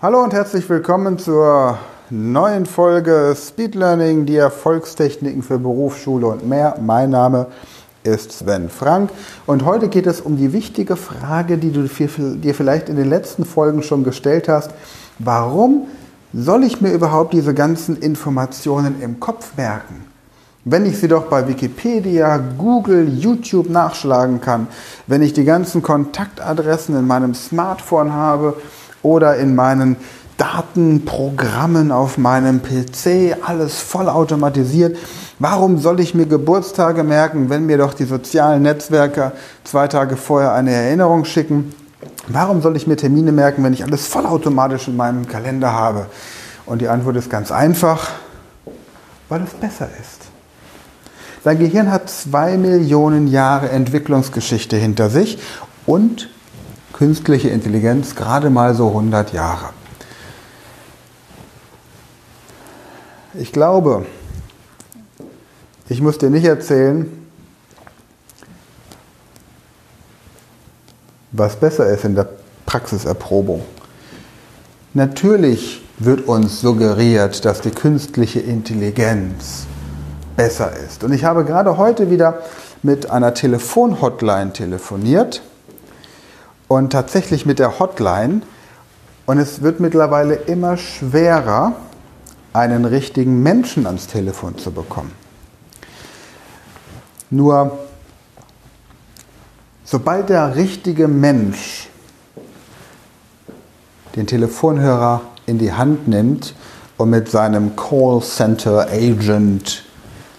Hallo und herzlich willkommen zur neuen Folge Speed Learning, die Erfolgstechniken für Beruf, Schule und mehr. Mein Name ist Sven Frank und heute geht es um die wichtige Frage, die du dir vielleicht in den letzten Folgen schon gestellt hast. Warum soll ich mir überhaupt diese ganzen Informationen im Kopf merken? Wenn ich sie doch bei Wikipedia, Google, YouTube nachschlagen kann, wenn ich die ganzen Kontaktadressen in meinem Smartphone habe oder in meinen Datenprogrammen auf meinem PC, alles vollautomatisiert. Warum soll ich mir Geburtstage merken, wenn mir doch die sozialen Netzwerke 2 Tage vorher eine Erinnerung schicken? Warum soll ich mir Termine merken, wenn ich alles vollautomatisch in meinem Kalender habe? Und die Antwort ist ganz einfach, weil es besser ist. Dein Gehirn hat 2 Millionen Jahre Entwicklungsgeschichte hinter sich und künstliche Intelligenz gerade mal so 100 Jahre. Ich glaube, ich muss dir nicht erzählen, was besser ist in der Praxiserprobung. Natürlich wird uns suggeriert, dass die künstliche Intelligenz besser ist. Und ich habe gerade heute wieder mit einer Telefonhotline telefoniert und tatsächlich mit der Hotline. Und es wird mittlerweile immer schwerer, einen richtigen Menschen ans Telefon zu bekommen. Nur, sobald der richtige Mensch den Telefonhörer in die Hand nimmt und mit seinem Callcenter-Agent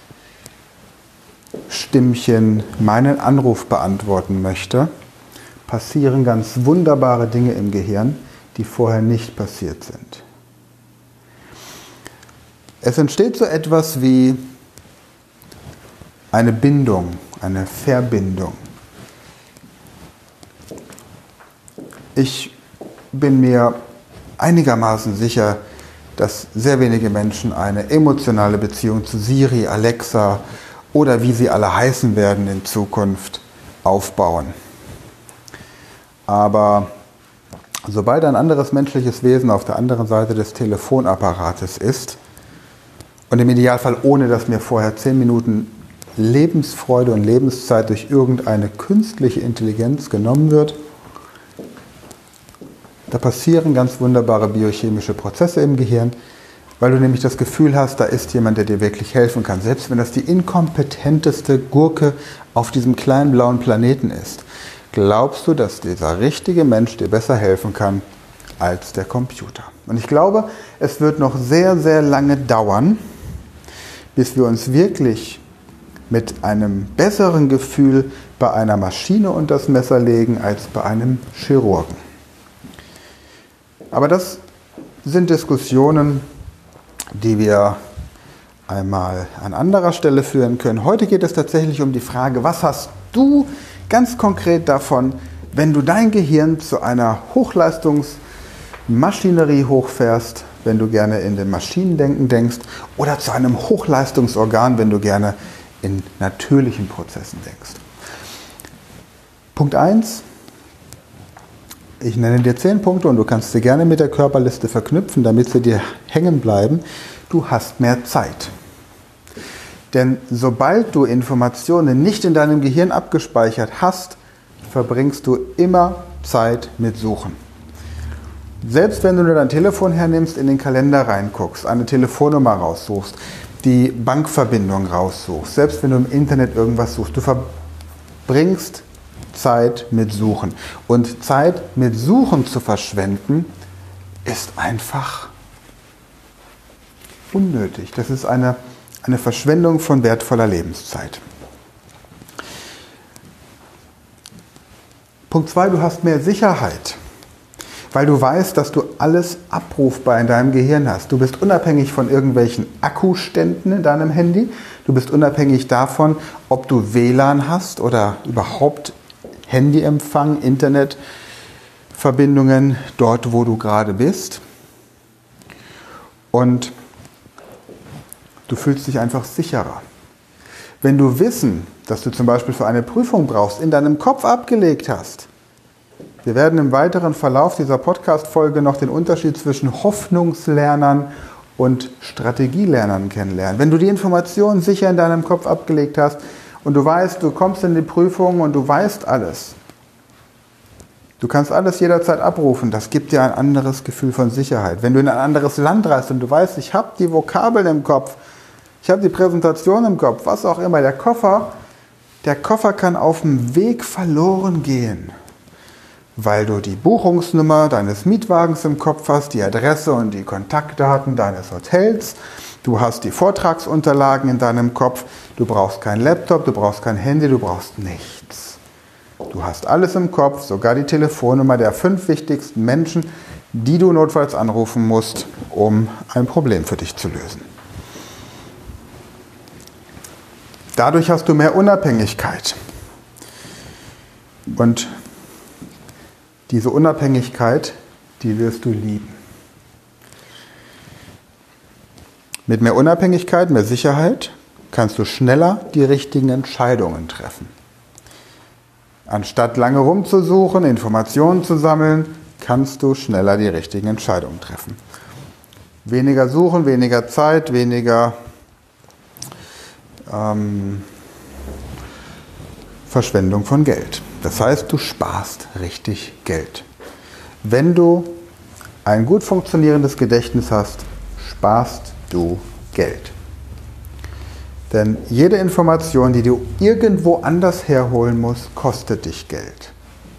Stimmchen meinen Anruf beantworten möchte, passieren ganz wunderbare Dinge im Gehirn, die vorher nicht passiert sind. Es entsteht so etwas wie eine Bindung, eine Verbindung. Ich bin mir einigermaßen sicher, dass sehr wenige Menschen eine emotionale Beziehung zu Siri, Alexa oder wie sie alle heißen werden in Zukunft aufbauen. Aber sobald ein anderes menschliches Wesen auf der anderen Seite des Telefonapparates ist, und im Idealfall ohne, dass mir vorher 10 Minuten Lebensfreude und Lebenszeit durch irgendeine künstliche Intelligenz genommen wird, da passieren ganz wunderbare biochemische Prozesse im Gehirn, weil du nämlich das Gefühl hast, da ist jemand, der dir wirklich helfen kann, selbst wenn das die inkompetenteste Gurke auf diesem kleinen blauen Planeten ist. Glaubst du, dass dieser richtige Mensch dir besser helfen kann als der Computer? Und ich glaube, es wird noch sehr, sehr lange dauern, bis wir uns wirklich mit einem besseren Gefühl bei einer Maschine unter das Messer legen als bei einem Chirurgen. Aber das sind Diskussionen, die wir einmal an anderer Stelle führen können. Heute geht es tatsächlich um die Frage, was hast du ganz konkret davon, wenn du dein Gehirn zu einer Hochleistungsmaschinerie hochfährst, wenn du gerne in den Maschinendenken denkst, oder zu einem Hochleistungsorgan, wenn du gerne in natürlichen Prozessen denkst. Punkt 1. Ich nenne dir 10 Punkte und du kannst sie gerne mit der Körperliste verknüpfen, damit sie dir hängen bleiben. Du hast mehr Zeit. Denn sobald du Informationen nicht in deinem Gehirn abgespeichert hast, verbringst du immer Zeit mit Suchen. Selbst wenn du nur dein Telefon hernimmst, in den Kalender reinguckst, eine Telefonnummer raussuchst, die Bankverbindung raussuchst, selbst wenn du im Internet irgendwas suchst, du verbringst Zeit mit Suchen. Und Zeit mit Suchen zu verschwenden, ist einfach unnötig. Das ist eine Verschwendung von wertvoller Lebenszeit. Punkt 2, du hast mehr Sicherheit, weil du weißt, dass du alles abrufbar in deinem Gehirn hast. Du bist unabhängig von irgendwelchen Akkuständen in deinem Handy. Du bist unabhängig davon, ob du WLAN hast oder überhaupt Handyempfang, Internetverbindungen dort, wo du gerade bist. Und du fühlst dich einfach sicherer. Wenn du Wissen, das du zum Beispiel für eine Prüfung brauchst, in deinem Kopf abgelegt hast, Wir werden im weiteren Verlauf dieser Podcast-Folge noch den Unterschied zwischen Hoffnungslernern und Strategielernern kennenlernen. Wenn du die Informationen sicher in deinem Kopf abgelegt hast und du weißt, du kommst in die Prüfung und du weißt alles, du kannst alles jederzeit abrufen, das gibt dir ein anderes Gefühl von Sicherheit. Wenn du in ein anderes Land reist und du weißt, ich habe die Vokabeln im Kopf, ich habe die Präsentation im Kopf, was auch immer, der Koffer kann auf dem Weg verloren gehen, weil du die Buchungsnummer deines Mietwagens im Kopf hast, die Adresse und die Kontaktdaten deines Hotels, du hast die Vortragsunterlagen in deinem Kopf, du brauchst keinen Laptop, du brauchst kein Handy, du brauchst nichts. Du hast alles im Kopf, sogar die Telefonnummer der 5 wichtigsten Menschen, die du notfalls anrufen musst, um ein Problem für dich zu lösen. Dadurch hast du mehr Unabhängigkeit. Und diese Unabhängigkeit, die wirst du lieben. Mit mehr Unabhängigkeit, mehr Sicherheit kannst du schneller die richtigen Entscheidungen treffen. Anstatt lange rumzusuchen, Informationen zu sammeln, kannst du schneller die richtigen Entscheidungen treffen. Weniger suchen, weniger Zeit, weniger Verschwendung von Geld. Das heißt, du sparst richtig Geld. Wenn du ein gut funktionierendes Gedächtnis hast, sparst du Geld. Denn jede Information, die du irgendwo anders herholen musst, kostet dich Geld.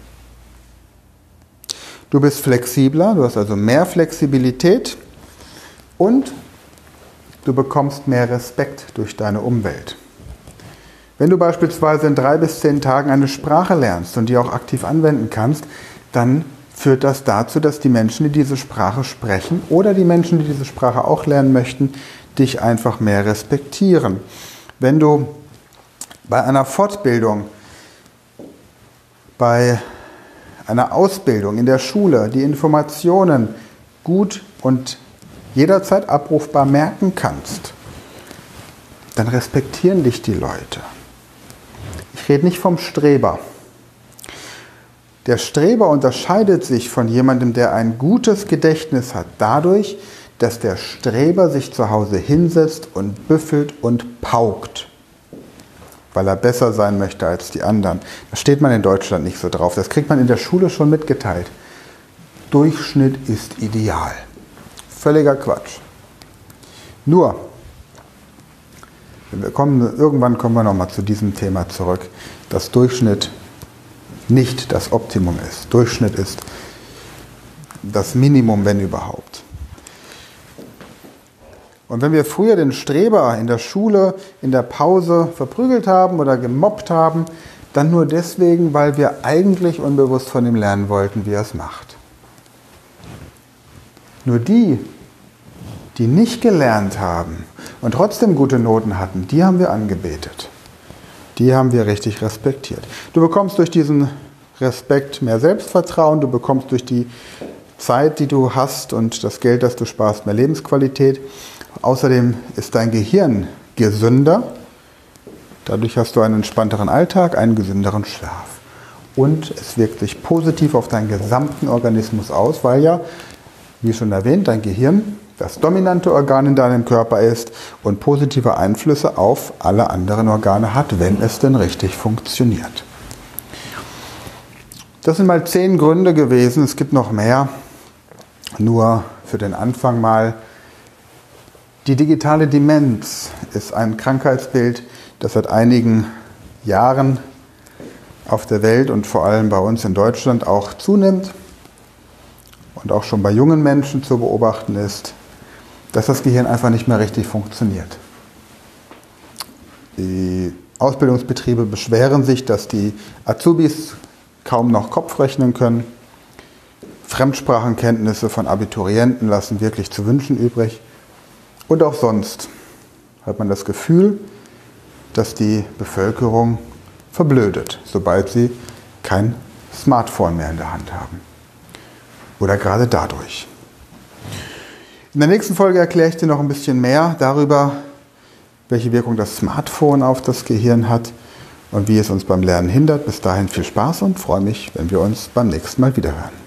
Du bist flexibler, du hast also mehr Flexibilität und du bekommst mehr Respekt durch deine Umwelt. Wenn du beispielsweise in 3 bis 10 Tagen eine Sprache lernst und die auch aktiv anwenden kannst, dann führt das dazu, dass die Menschen, die diese Sprache sprechen oder die Menschen, die diese Sprache auch lernen möchten, dich einfach mehr respektieren. Wenn du bei einer Fortbildung, bei einer Ausbildung in der Schule die Informationen gut und jederzeit abrufbar merken kannst, dann respektieren dich die Leute. Ich rede nicht vom Streber. Der Streber unterscheidet sich von jemandem, der ein gutes Gedächtnis hat, dadurch, dass der Streber sich zu Hause hinsetzt und büffelt und paukt, weil er besser sein möchte als die anderen. Da steht man in Deutschland nicht so drauf. Das kriegt man in der Schule schon mitgeteilt. Durchschnitt ist ideal. Völliger Quatsch. Nur, irgendwann kommen wir nochmal zu diesem Thema zurück, dass Durchschnitt nicht das Optimum ist. Durchschnitt ist das Minimum, wenn überhaupt. Und wenn wir früher den Streber in der Schule, in der Pause verprügelt haben oder gemobbt haben, dann nur deswegen, weil wir eigentlich unbewusst von ihm lernen wollten, wie er es macht. Nur die nicht gelernt haben und trotzdem gute Noten hatten, die haben wir angebetet. Die haben wir richtig respektiert. Du bekommst durch diesen Respekt mehr Selbstvertrauen, du bekommst durch die Zeit, die du hast und das Geld, das du sparst, mehr Lebensqualität. Außerdem ist dein Gehirn gesünder. Dadurch hast du einen entspannteren Alltag, einen gesünderen Schlaf. Und es wirkt sich positiv auf deinen gesamten Organismus aus, weil ja, wie schon erwähnt, dein Gehirn das dominante Organ in deinem Körper ist und positive Einflüsse auf alle anderen Organe hat, wenn es denn richtig funktioniert. Das sind mal 10 Gründe gewesen, es gibt noch mehr, nur für den Anfang mal. Die digitale Demenz ist ein Krankheitsbild, das seit einigen Jahren auf der Welt und vor allem bei uns in Deutschland auch zunimmt und auch schon bei jungen Menschen zu beobachten ist, dass das Gehirn einfach nicht mehr richtig funktioniert. Die Ausbildungsbetriebe beschweren sich, dass die Azubis kaum noch Kopf rechnen können. Fremdsprachenkenntnisse von Abiturienten lassen wirklich zu wünschen übrig. Und auch sonst hat man das Gefühl, dass die Bevölkerung verblödet, sobald sie kein Smartphone mehr in der Hand haben. Oder gerade dadurch. In der nächsten Folge erkläre ich dir noch ein bisschen mehr darüber, welche Wirkung das Smartphone auf das Gehirn hat und wie es uns beim Lernen hindert. Bis dahin viel Spaß und freue mich, wenn wir uns beim nächsten Mal wiederhören.